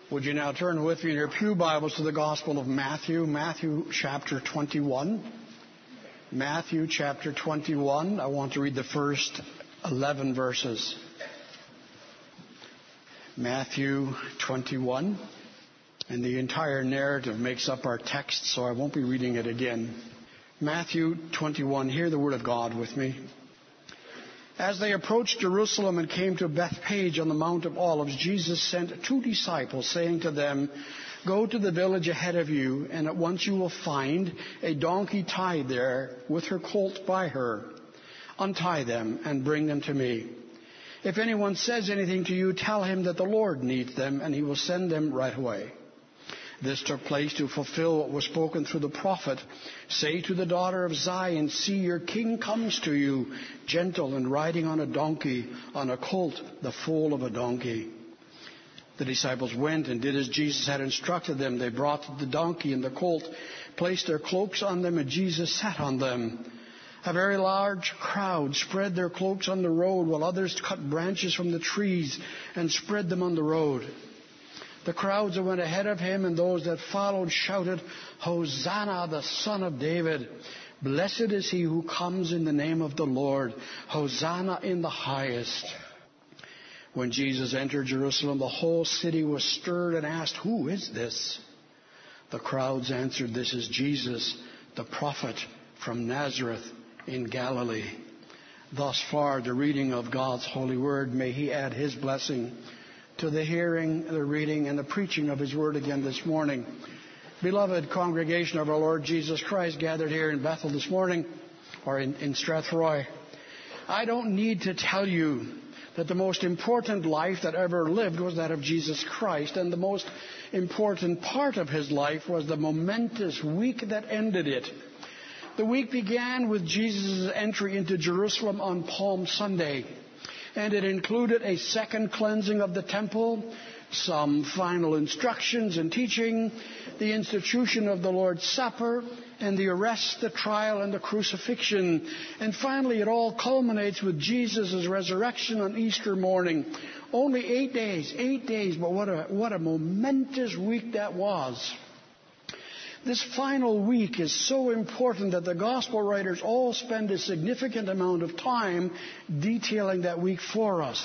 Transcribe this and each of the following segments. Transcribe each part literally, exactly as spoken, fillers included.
Would you now turn with me in your pew Bibles to the Gospel of Matthew, Matthew chapter twenty-one. Matthew chapter twenty-one. I want to read the first eleven verses. Matthew twenty-one. And the entire narrative makes up our text, so I won't be reading it again. Matthew twenty-one. Hear the word of God with me. As they approached Jerusalem and came to Bethphage on the Mount of Olives, Jesus sent two disciples, saying to them, "Go to the village ahead of you, and at once you will find a donkey tied there with her colt by her. Untie them and bring them to me. If anyone says anything to you, tell him that the Lord needs them, and he will send them right away." This took place to fulfill what was spoken through the prophet. "Say to the daughter of Zion, see, your king comes to you, gentle and riding on a donkey, on a colt, the foal of a donkey." The disciples went and did as Jesus had instructed them. They brought the donkey and the colt, placed their cloaks on them, and Jesus sat on them. A very large crowd spread their cloaks on the road, while others cut branches from the trees and spread them on the road. The crowds that went ahead of him and those that followed shouted, "Hosanna, the Son of David! Blessed is he who comes in the name of the Lord! Hosanna in the highest!" When Jesus entered Jerusalem, the whole city was stirred and asked, "Who is this?" The crowds answered, "This is Jesus, the prophet from Nazareth in Galilee." Thus far, the reading of God's holy word. May he add his blessing to the hearing, the reading, and the preaching of his word again this morning. Beloved congregation of our Lord Jesus Christ gathered here in Bethel this morning, or in, in Strathroy, I don't need to tell you that the most important life that ever lived was that of Jesus Christ, and the most important part of his life was the momentous week that ended it. The week began with Jesus' entry into Jerusalem on Palm Sunday. And it included a second cleansing of the temple, some final instructions and teaching, the institution of the Lord's Supper, and the arrest, the trial, and the crucifixion. And finally, it all culminates with Jesus' resurrection on Easter morning. Only eight days, eight days, but what a, what a momentous week that was. This final week is so important that the gospel writers all spend a significant amount of time detailing that week for us.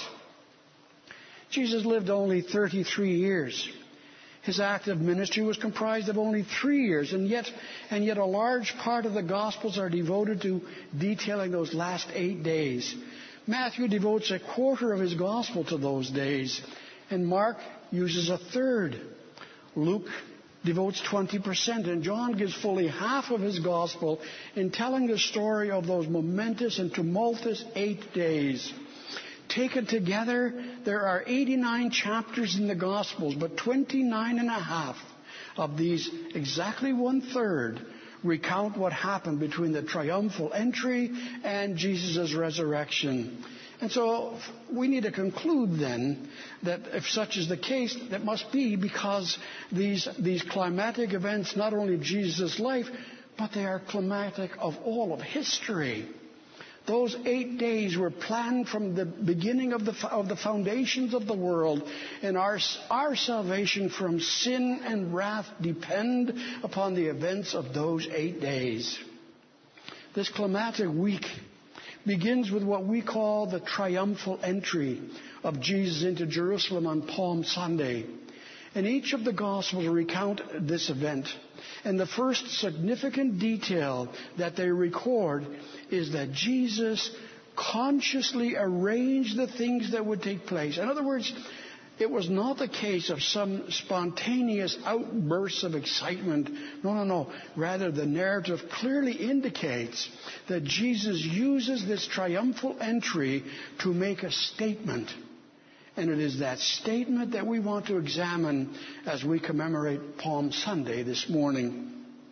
Jesus lived only thirty-three years. His active ministry was comprised of only three years, and yet, and yet a large part of the Gospels are devoted to detailing those last eight days. Matthew devotes a quarter of his Gospel to those days, and Mark uses a third. Luke devotes twenty percent, and John gives fully half of his gospel in telling the story of those momentous and tumultuous eight days. Taken together, there are eighty-nine chapters in the Gospels, but twenty-nine and a half of these, exactly one-third, recount what happened between the triumphal entry and Jesus' resurrection. And so we need to conclude then that if such is the case, that must be because these, these climatic events, not only of Jesus' life, but they are climatic of all of history. Those eight days were planned from the beginning of the, of the foundations of the world, and our, our salvation from sin and wrath depend upon the events of those eight days. This climatic week begins with what we call the triumphal entry of Jesus into Jerusalem on Palm Sunday. And each of the Gospels recount this event. And the first significant detail that they record is that Jesus consciously arranged the things that would take place. In other words, it was not the case of some spontaneous outbursts of excitement. No, no, no. Rather, the narrative clearly indicates that Jesus uses this triumphal entry to make a statement. And it is that statement that we want to examine as we commemorate Palm Sunday this morning.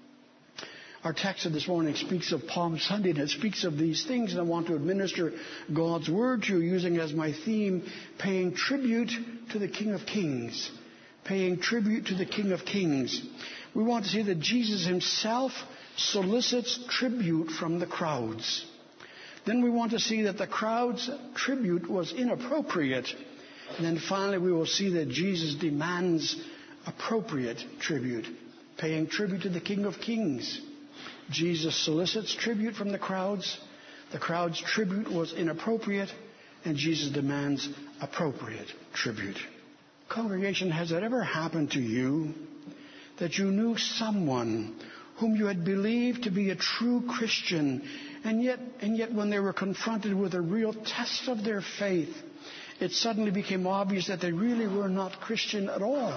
Our text of this morning speaks of Palm Sunday, and it speaks of these things, and I want to administer God's Word to you using as my theme, paying tribute to the King of Kings. Paying tribute to the King of Kings. We want to see that Jesus himself solicits tribute from the crowds. Then we want to see that the crowd's tribute was inappropriate. And then finally we will see that Jesus demands appropriate tribute, paying tribute to the King of Kings. Jesus solicits tribute from the crowds. The crowd's tribute was inappropriate, and Jesus demands appropriate tribute. Congregation, has it ever happened to you that you knew someone whom you had believed to be a true Christian, and yet, and yet when they were confronted with a real test of their faith, it suddenly became obvious that they really were not Christian at all?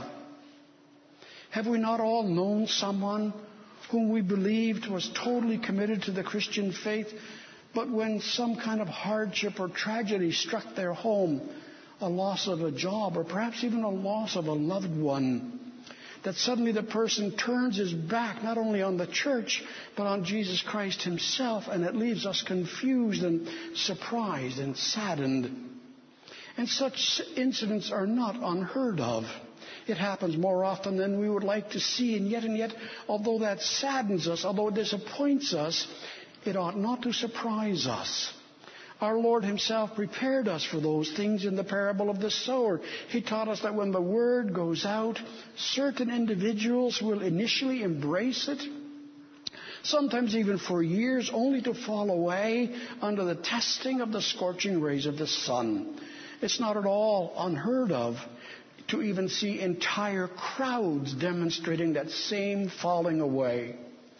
Have we not all known someone whom we believed was totally committed to the Christian faith, but when some kind of hardship or tragedy struck their home, a loss of a job, or perhaps even a loss of a loved one, that suddenly the person turns his back not only on the church, but on Jesus Christ himself, and it leaves us confused and surprised and saddened. And such incidents are not unheard of. It happens more often than we would like to see, and yet and yet, although that saddens us, although it disappoints us, it ought not to surprise us. Our Lord himself prepared us for those things in the parable of the sower. He taught us that when the word goes out, certain individuals will initially embrace it, sometimes even for years, only to fall away under the testing of the scorching rays of the sun. It's not at all unheard of to even see entire crowds demonstrating that same falling away.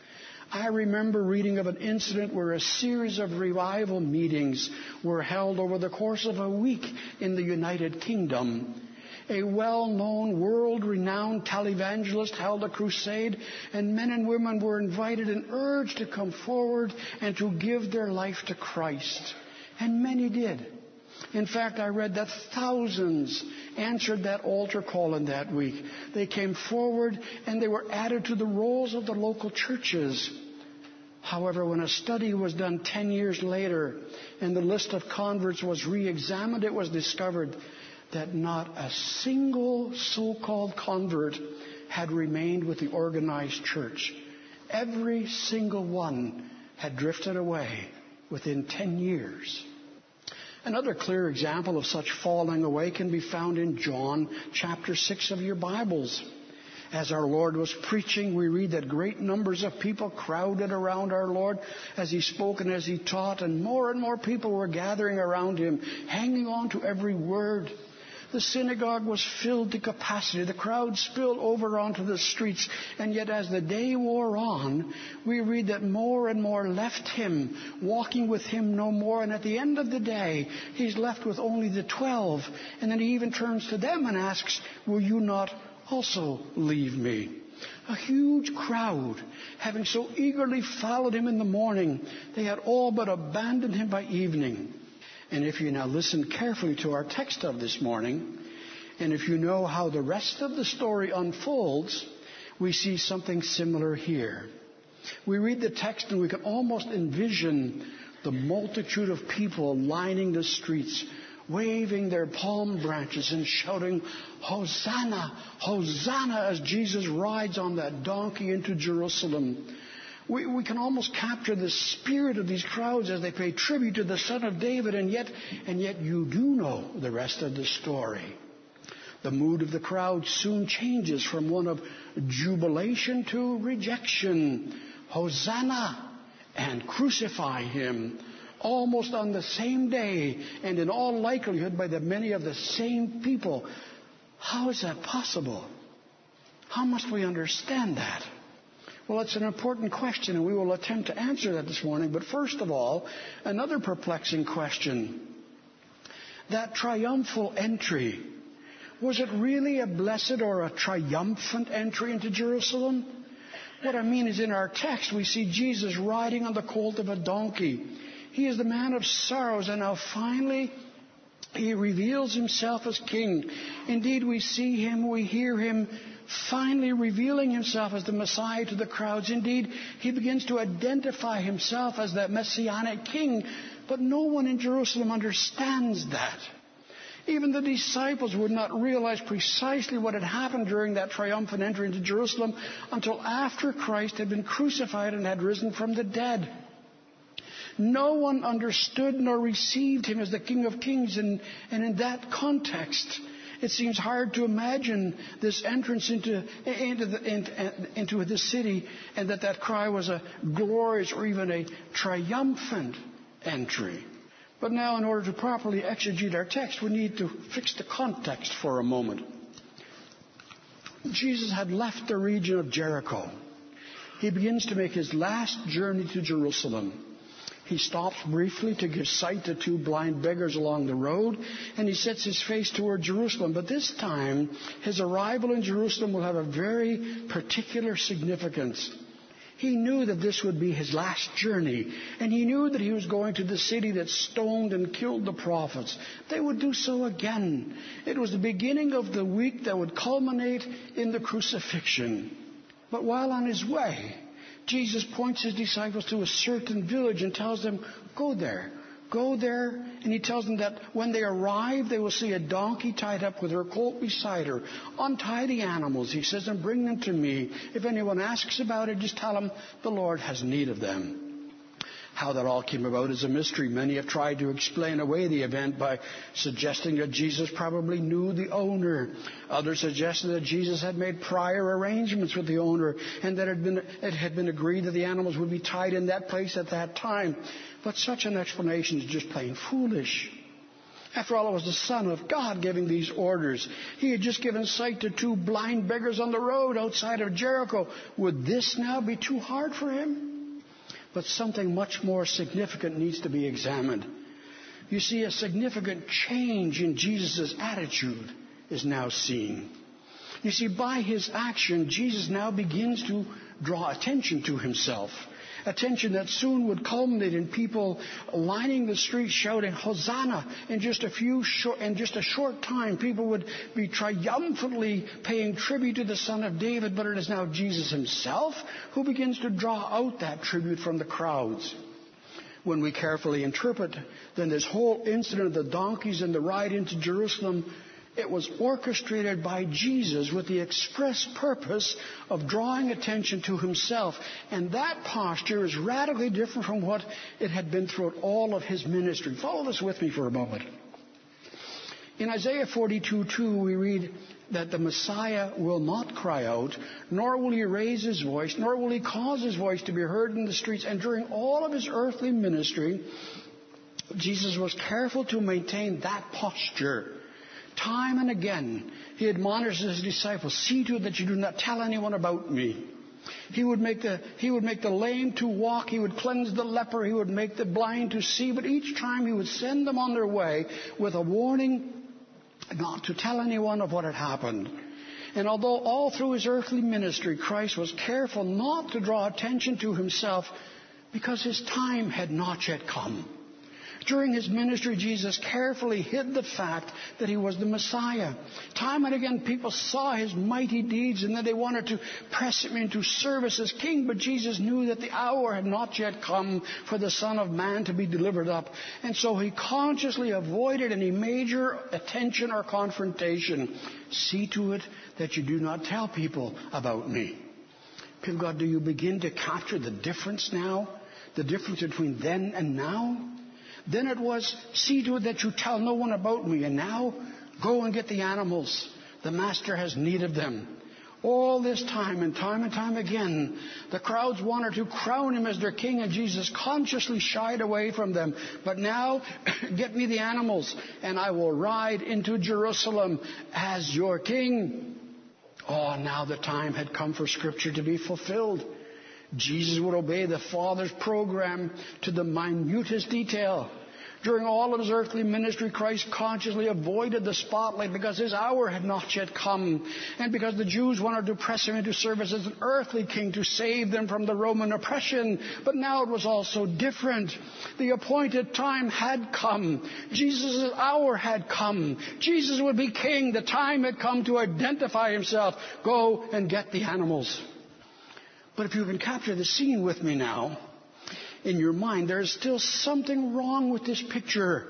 I remember reading of an incident where a series of revival meetings were held over the course of a week in the United Kingdom. A well-known, world-renowned televangelist held a crusade, and men and women were invited and urged to come forward and to give their life to Christ. And many did. In fact, I read that thousands answered that altar call in that week. They came forward and they were added to the rolls of the local churches. However, when a study was done ten years later and the list of converts was re-examined, it was discovered that not a single so-called convert had remained with the organized church. Every single one had drifted away within ten years. Another clear example of such falling away can be found in John chapter six of your Bibles. As our Lord was preaching, we read that great numbers of people crowded around our Lord as he spoke and as he taught, and more and more people were gathering around him, hanging on to every word. The synagogue was filled to capacity. The crowd spilled over onto the streets. And yet as the day wore on, we read that more and more left him, walking with him no more. And at the end of the day, he's left with only the twelve. And then he even turns to them and asks, "Will you not also leave me?" A huge crowd, having so eagerly followed him in the morning, they had all but abandoned him by evening. And if you now listen carefully to our text of this morning, and if you know how the rest of the story unfolds, we see something similar here. We read the text and we can almost envision the multitude of people lining the streets, waving their palm branches and shouting, "Hosanna, Hosanna," as Jesus rides on that donkey into Jerusalem. We, we can almost capture the spirit of these crowds as they pay tribute to the Son of David, and yet, and yet you do know the rest of the story. The mood of the crowd soon changes from one of jubilation to rejection. Hosanna, and crucify him, almost on the same day, and in all likelihood by the many of the same people. How is that possible? How must we understand that? Well, it's an important question, and we will attempt to answer that this morning. But first of all, another perplexing question. That triumphal entry, was it really a blessed or a triumphant entry into Jerusalem? What I mean is, in our text, we see Jesus riding on the colt of a donkey. He is the man of sorrows, and now finally he reveals himself as king. Indeed, we see him, we hear him finally revealing himself as the Messiah to the crowds. Indeed, he begins to identify himself as that messianic king, but no one in Jerusalem understands that. Even the disciples would not realize precisely what had happened during that triumphant entry into Jerusalem until after Christ had been crucified and had risen from the dead. No one understood nor received him as the King of Kings, and, and in that context, It seems hard to imagine this entrance into, into, the, into, into this city, and that that cry was a glorious or even a triumphant entry. But now, in order to properly exegete our text, we need to fix the context for a moment. Jesus had left the region of Jericho. He begins to make his last journey to Jerusalem. He stops briefly to give sight to two blind beggars along the road, and he sets his face toward Jerusalem. But this time, his arrival in Jerusalem will have a very particular significance. He knew that this would be his last journey, and he knew that he was going to the city that stoned and killed the prophets. They would do so again. It was the beginning of the week that would culminate in the crucifixion. But while on his way, Jesus points his disciples to a certain village and tells them, go there, go there. And he tells them that when they arrive, they will see a donkey tied up with her colt beside her. Untie the animals, he says, and bring them to me. If anyone asks about it, just tell them the Lord has need of them. How that all came about is a mystery. Many have tried to explain away the event by suggesting that Jesus probably knew the owner. Others suggested that Jesus had made prior arrangements with the owner and that it had been, it had been agreed that the animals would be tied in that place at that time. But such an explanation is just plain foolish. After all, it was the Son of God giving these orders. He had just given sight to two blind beggars on the road outside of Jericho. Would this now be too hard for him? But something much more significant needs to be examined. You see, a significant change in Jesus' attitude is now seen. You see, by his action, Jesus now begins to draw attention to himself. Attention that soon would culminate in people lining the streets shouting, Hosanna! In just a few short, in just a short time, people would be triumphantly paying tribute to the Son of David, but it is now Jesus himself who begins to draw out that tribute from the crowds. When we carefully interpret, then this whole incident of the donkeys and the ride into Jerusalem, it was orchestrated by Jesus with the express purpose of drawing attention to himself. And that posture is radically different from what it had been throughout all of his ministry. Follow this with me for a moment. In Isaiah forty-two two, we read that the Messiah will not cry out, nor will he raise his voice, nor will he cause his voice to be heard in the streets. And during all of his earthly ministry, Jesus was careful to maintain that posture. Time and again, he admonished his disciples, see to it that you do not tell anyone about me. He would make the, he would make the lame to walk. He would cleanse the leper. He would make the blind to see. But each time he would send them on their way with a warning not to tell anyone of what had happened. And although all through his earthly ministry, Christ was careful not to draw attention to himself because his time had not yet come. During his ministry, Jesus carefully hid the fact that he was the Messiah. Time and again, people saw his mighty deeds and that they wanted to press him into service as king. But Jesus knew that the hour had not yet come for the Son of Man to be delivered up. And so he consciously avoided any major attention or confrontation. See to it that you do not tell people about me. People, God, do you begin to capture the difference now? The difference between then and now? Then it was, see to it that you tell no one about me. And now, go and get the animals. The master has need of them. All this time and time and time again, the crowds wanted to crown him as their king, and Jesus consciously shied away from them. But now, get me the animals, and I will ride into Jerusalem as your king. Oh, now the time had come for Scripture to be fulfilled. Jesus would obey the Father's program to the minutest detail. During all of his earthly ministry, Christ consciously avoided the spotlight because his hour had not yet come, and because the Jews wanted to press him into service as an earthly king to save them from the Roman oppression. But now it was also different. The appointed time had come. Jesus' hour had come. Jesus would be king. The time had come to identify himself. Go and get the animals. But if you can capture the scene with me now, in your mind, there is still something wrong with this picture.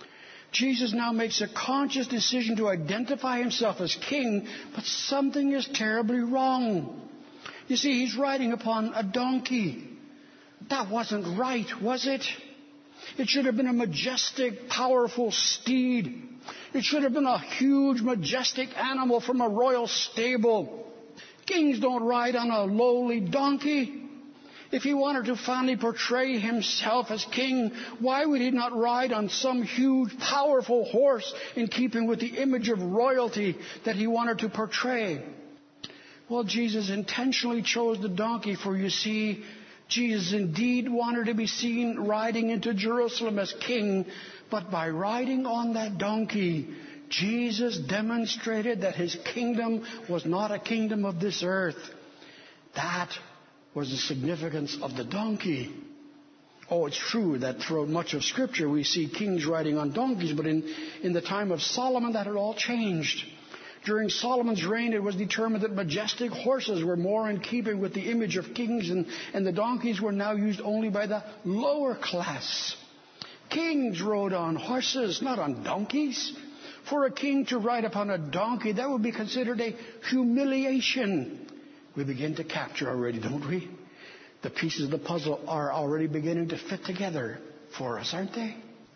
Jesus now makes a conscious decision to identify himself as king, but something is terribly wrong. You see, he's riding upon a donkey. That wasn't right, was it? It should have been a majestic, powerful steed. It should have been a huge, majestic animal from a royal stable. Kings don't ride on a lowly donkey. If he wanted to finally portray himself as king, why would he not ride on some huge, powerful horse in keeping with the image of royalty that he wanted to portray? Well, Jesus intentionally chose the donkey, for you see, Jesus indeed wanted to be seen riding into Jerusalem as king, but by riding on that donkey, Jesus demonstrated that his kingdom was not a kingdom of this earth. That was the significance of the donkey. Oh, it's true that throughout much of Scripture we see kings riding on donkeys, but in, in the time of Solomon that had all changed. During Solomon's reign, it was determined that majestic horses were more in keeping with the image of kings, and, and the donkeys were now used only by the lower class. Kings rode on horses, not on donkeys. For a king to ride upon a donkey, that would be considered a humiliation. We begin to capture already, don't we? The pieces of the puzzle are already beginning to fit together for us, aren't they?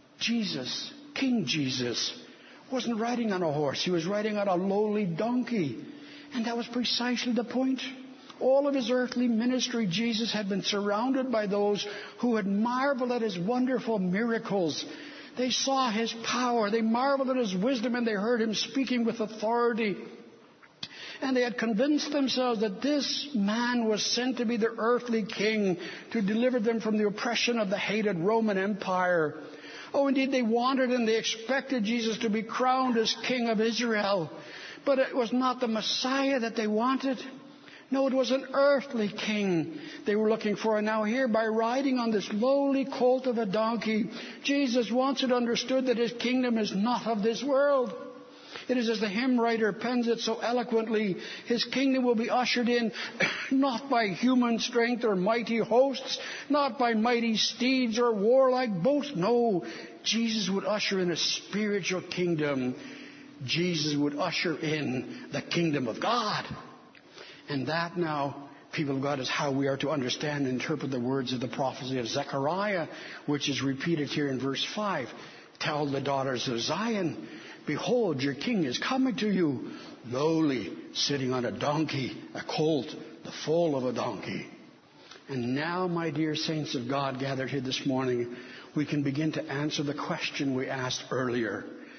Jesus, King Jesus, wasn't riding on a horse. He was riding on a lowly donkey. And that was precisely the point. All of his earthly ministry, Jesus had been surrounded by those who had marveled at his wonderful miracles. They saw his power. They marveled at his wisdom, and they heard him speaking with authority. And they had convinced themselves that this man was sent to be their earthly king, to deliver them from the oppression of the hated Roman Empire. Oh, indeed, they wanted and they expected Jesus to be crowned as King of Israel. But it was not the Messiah that they wanted. No, it was an earthly king they were looking for. And now here, by riding on this lowly colt of a donkey, Jesus wants it understood that his kingdom is not of this world. It is as the hymn writer pens it so eloquently, his kingdom will be ushered in not by human strength or mighty hosts, not by mighty steeds or warlike boasts. No, Jesus would usher in a spiritual kingdom. Jesus would usher in the kingdom of God. And that now, people of God, is how we are to understand and interpret the words of the prophecy of Zechariah, which is repeated here in verse five. Tell the daughters of Zion, behold, your king is coming to you, lowly, sitting on a donkey, a colt, the foal of a donkey. And now, my dear saints of God gathered here this morning, we can begin to answer the question we asked earlier.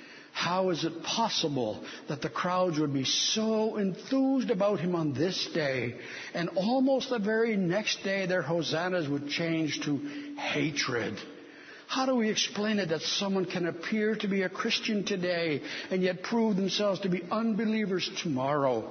How is it possible that the crowds would be so enthused about him on this day, and almost the very next day their hosannas would change to hatred? How do we explain it that someone can appear to be a Christian today and yet prove themselves to be unbelievers tomorrow?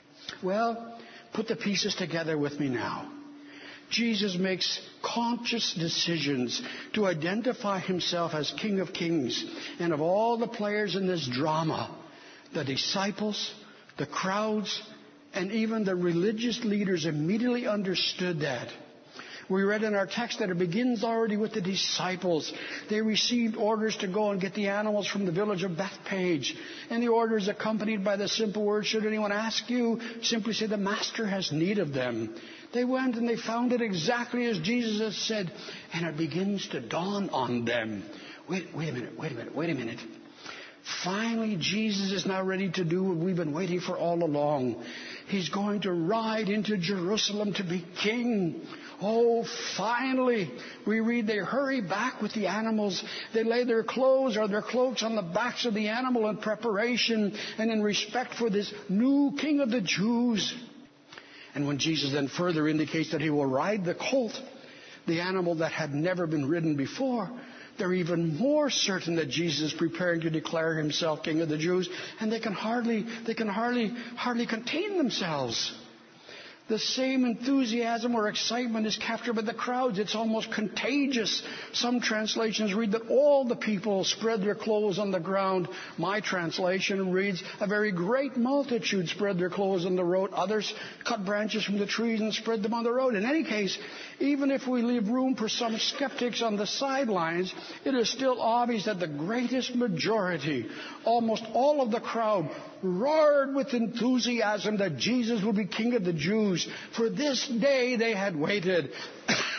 Well, put the pieces together with me now. Jesus makes conscious decisions to identify himself as King of Kings. And of all the players in this drama, the disciples, the crowds, and even the religious leaders immediately understood that. We read in our text that it begins already with the disciples. They received orders to go and get the animals from the village of Bethpage. And the order is accompanied by the simple word, should anyone ask you, simply say the master has need of them. They went and they found it exactly as Jesus had said. And it begins to dawn on them. Wait, wait a minute, wait a minute, wait a minute. Finally, Jesus is now ready to do what we've been waiting for all along. He's going to ride into Jerusalem to be king. Oh, finally, we read they hurry back with the animals. They lay their clothes or their cloaks on the backs of the animal in preparation and in respect for this new king of the Jews. And when Jesus then further indicates that he will ride the colt, the animal that had never been ridden before, they're even more certain that Jesus is preparing to declare himself King of the Jews, and they can hardly, they can hardly, hardly contain themselves. The same enthusiasm or excitement is captured by the crowds. It's almost contagious. Some translations read that all the people spread their clothes on the ground. My translation reads, a very great multitude spread their clothes on the road. Others cut branches from the trees and spread them on the road. In any case, even if we leave room for some skeptics on the sidelines, it is still obvious that the greatest majority, almost all of the crowd, roared with enthusiasm that Jesus would be King of the Jews. For this day they had waited.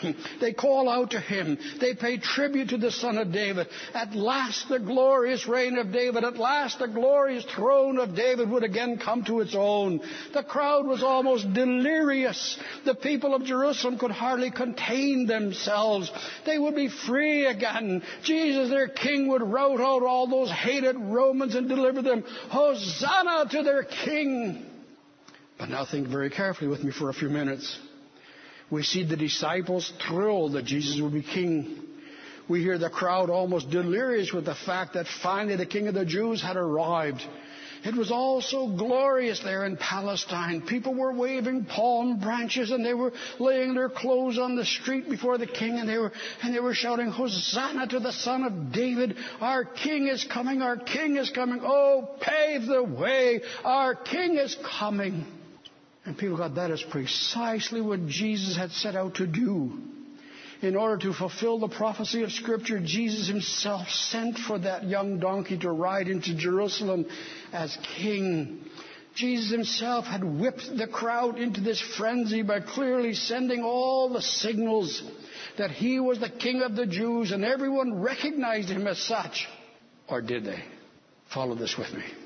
They call out to him. They pay tribute to the Son of David. At last the glorious reign of David, at last the glorious throne of David would again come to its own. The crowd was almost delirious. The people of Jerusalem could hardly contain themselves. They would be free again. Jesus, their king, would rout out all those hated Romans and deliver them. Hosanna to their king. But now think very carefully with me for a few minutes. We see the disciples thrilled that Jesus would be king. We hear the crowd almost delirious with the fact that finally the King of the Jews had arrived. It was all so glorious there in Palestine. People were waving palm branches and they were laying their clothes on the street before the king, and they were and they were shouting, Hosanna to the Son of David. Our king is coming. Our king is coming. Oh, pave the way. Our king is coming. And people got that is precisely what Jesus had set out to do. In order to fulfill the prophecy of Scripture, Jesus himself sent for that young donkey to ride into Jerusalem as king. Jesus himself had whipped the crowd into this frenzy by clearly sending all the signals that he was the King of the Jews, and everyone recognized him as such. Or did they? Follow this with me.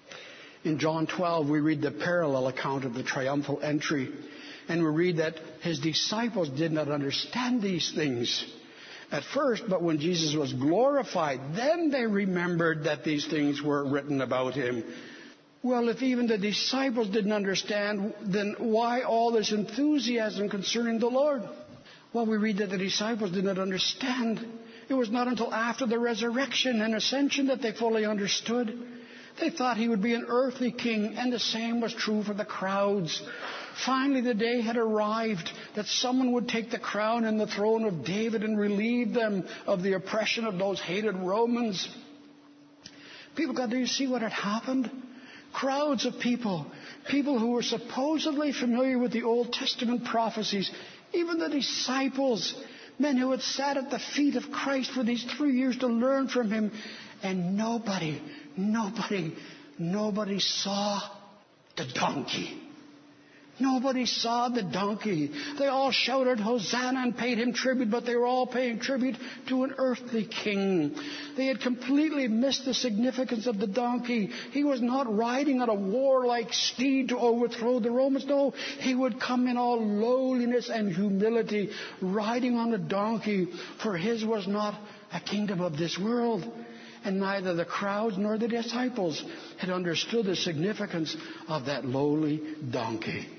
In John twelve, we read the parallel account of the triumphal entry. And we read that his disciples did not understand these things at first, but when Jesus was glorified, then they remembered that these things were written about him. Well, if even the disciples didn't understand, then why all this enthusiasm concerning the Lord? Well, we read that the disciples did not understand. It was not until after the resurrection and ascension that they fully understood. They thought he would be an earthly king, and the same was true for the crowds. Finally, the day had arrived that someone would take the crown and the throne of David and relieve them of the oppression of those hated Romans. People got to see what had happened. Crowds of people, people who were supposedly familiar with the Old Testament prophecies, even the disciples, men who had sat at the feet of Christ for these three years to learn from him, and nobody, nobody, nobody saw the donkey. Nobody saw the donkey. They all shouted Hosanna and paid him tribute, but they were all paying tribute to an earthly king. They had completely missed the significance of the donkey. He was not riding on a warlike steed to overthrow the Romans. No, he would come in all lowliness and humility, riding on a donkey, for his was not a kingdom of this world. And neither the crowds nor the disciples had understood the significance of that lowly donkey.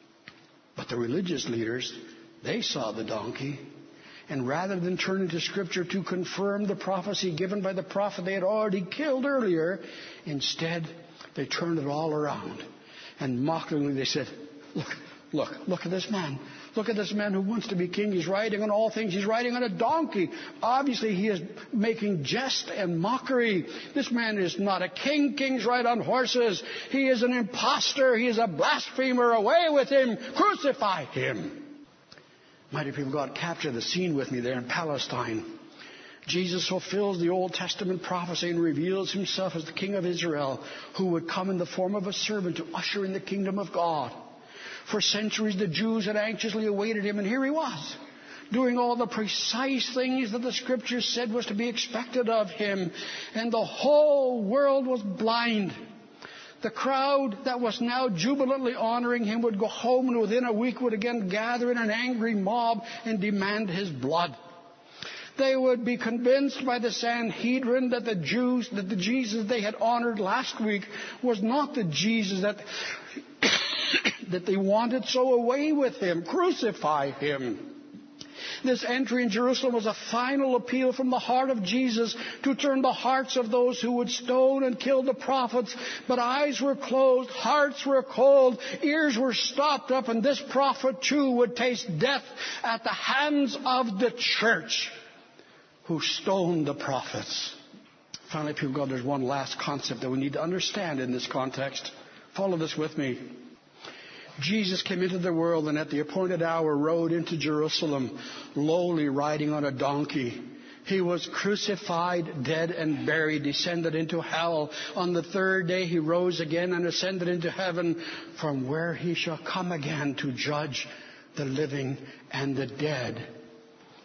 But the religious leaders, they saw the donkey. And rather than turning to Scripture to confirm the prophecy given by the prophet they had already killed earlier, instead they turned it all around. And mockingly they said, look, look, look at this man. Look at this man who wants to be king. He's riding on all things. He's riding on a donkey. Obviously, he is making jest and mockery. This man is not a king. Kings ride on horses. He is an impostor. He is a blasphemer. Away with him. Crucify him. Mighty people of God, capture the scene with me there in Palestine. Jesus fulfills the Old Testament prophecy and reveals himself as the King of Israel, who would come in the form of a servant to usher in the kingdom of God. For centuries, the Jews had anxiously awaited him, and here he was, doing all the precise things that the Scriptures said was to be expected of him. And the whole world was blind. The crowd that was now jubilantly honoring him would go home, and within a week would again gather in an angry mob and demand his blood. They would be convinced by the Sanhedrin that the Jews, that the Jesus they had honored last week was not the Jesus that that they wanted, so away with him, crucify him. This entry in Jerusalem was a final appeal from the heart of Jesus to turn the hearts of those who would stone and kill the prophets. But eyes were closed, hearts were cold, ears were stopped up, and this prophet too would taste death at the hands of the church who stoned the prophets. Finally, people of God, there's one last concept that we need to understand in this context. Follow this with me. Jesus came into the world and at the appointed hour rode into Jerusalem, lowly riding on a donkey. He was crucified, dead, and buried, descended into hell. On the third day he rose again and ascended into heaven, from where he shall come again to judge the living and the dead.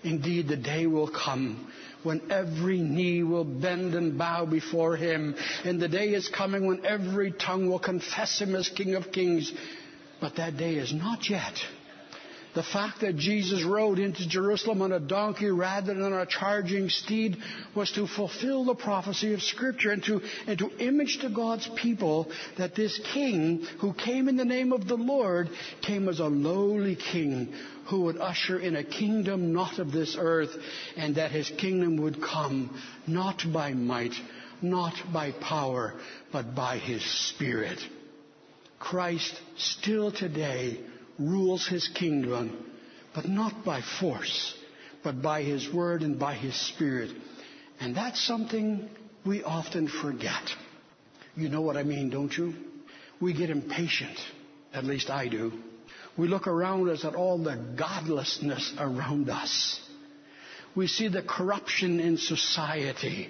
Indeed, the day will come when every knee will bend and bow before him. And the day is coming when every tongue will confess him as King of Kings. But that day is not yet. The fact that Jesus rode into Jerusalem on a donkey rather than on a charging steed was to fulfill the prophecy of Scripture and to, and to image to God's people that this king who came in the name of the Lord came as a lowly king who would usher in a kingdom not of this earth, and that his kingdom would come not by might, not by power, but by his Spirit. Christ still today rules his kingdom, but not by force, but by his word and by his Spirit. And that's something we often forget. You know what I mean, don't you? We get impatient. At least I do. We look around us at all the godlessness around us. We see the corruption in society.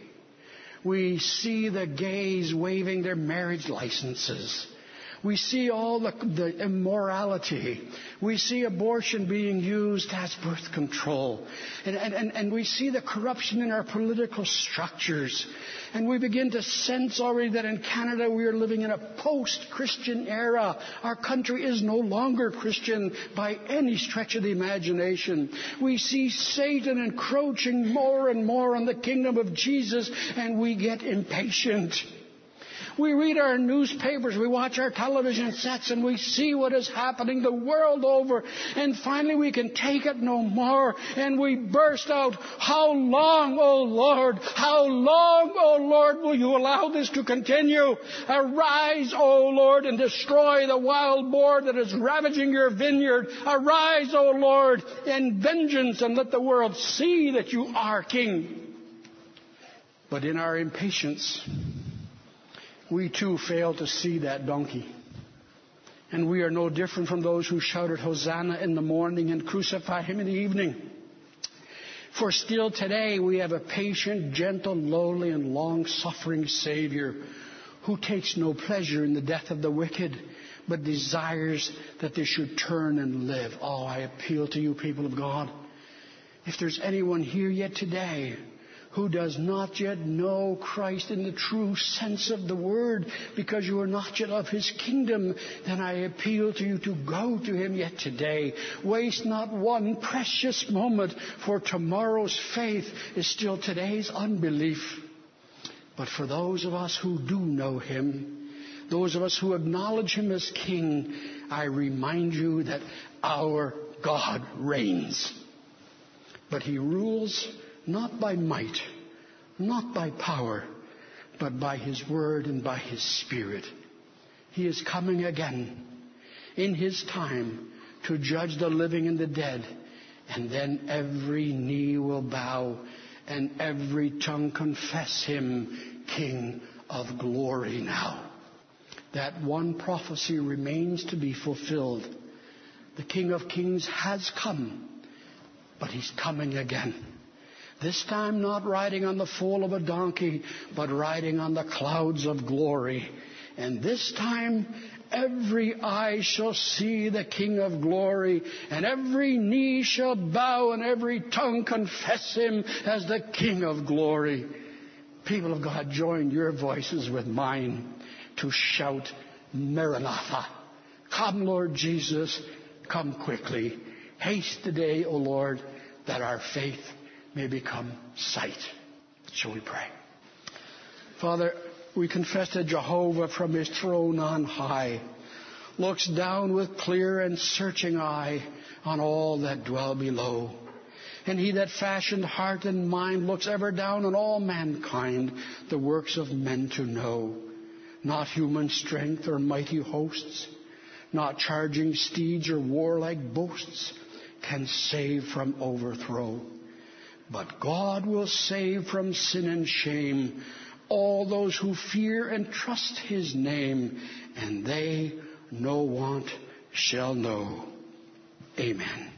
We see the gays waving their marriage licenses. We see all the, the immorality. We see abortion being used as birth control. And, and, and, and we see the corruption in our political structures. And we begin to sense already that in Canada we are living in a post-Christian era. Our country is no longer Christian by any stretch of the imagination. We see Satan encroaching more and more on the kingdom of Jesus, and we get impatient. We read our newspapers, we watch our television sets, and we see what is happening the world over. And finally we can take it no more, and we burst out, "How long, O Lord? How long, O Lord, will you allow this to continue? Arise, O Lord, and destroy the wild boar that is ravaging your vineyard. Arise, O Lord, in vengeance, and let the world see that you are King." But in our impatience, we too fail to see that donkey. And we are no different from those who shouted Hosanna in the morning and crucify him in the evening. For still today we have a patient, gentle, lowly, and long-suffering Savior who takes no pleasure in the death of the wicked, but desires that they should turn and live. Oh, I appeal to you, people of God. If there's anyone here yet today who does not yet know Christ in the true sense of the word, because you are not yet of his kingdom, then I appeal to you to go to him yet today. Waste not one precious moment, for tomorrow's faith is still today's unbelief. But for those of us who do know him, those of us who acknowledge him as King, I remind you that our God reigns. But he rules not by might, not by power, but by his word and by his Spirit. He is coming again in his time to judge the living and the dead. And then every knee will bow and every tongue confess him King of glory now. That one prophecy remains to be fulfilled. The King of Kings has come, but he's coming again. This time not riding on the foal of a donkey, but riding on the clouds of glory. And this time every eye shall see the King of glory, and every knee shall bow, and every tongue confess him as the King of glory. People of God, join your voices with mine to shout, Maranatha. Come, Lord Jesus, come quickly. Haste the day, O Lord, that our faith may become sight. Shall we pray? Father, we confess that Jehovah from his throne on high looks down with clear and searching eye on all that dwell below. And he that fashioned heart and mind looks ever down on all mankind, the works of men to know. Not human strength or mighty hosts, not charging steeds or warlike boasts can save from overthrow. But God will save from sin and shame all those who fear and trust his name, and they no want shall know. Amen.